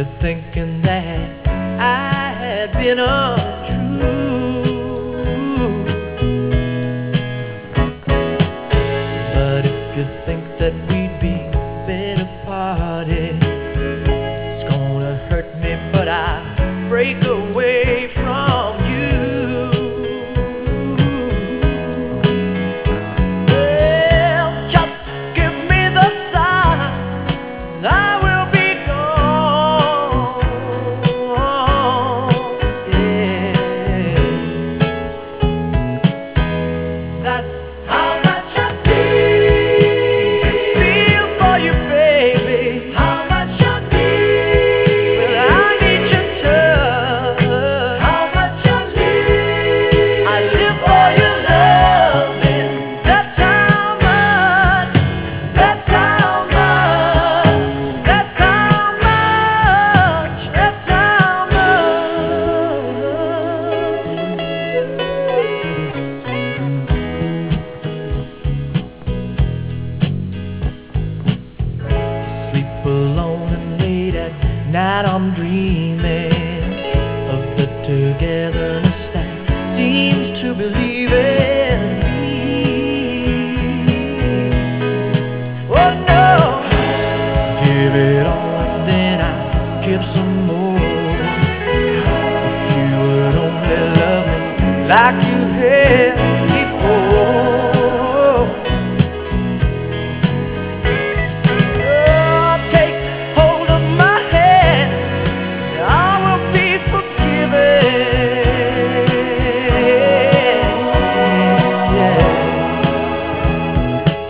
you thinking that I had been untrue. But if you think that we'd be better parted, it's gonna hurt me, but I break away from you. Well, just give me the sign, I will be gone. Yeah, that's how much I feel for you, baby. How much I need. Well, I need your touch. How much I live. I live for your loving. That's how much. That's how much. That's how much. That's how much. Sleep alone and late at night I'm dreaming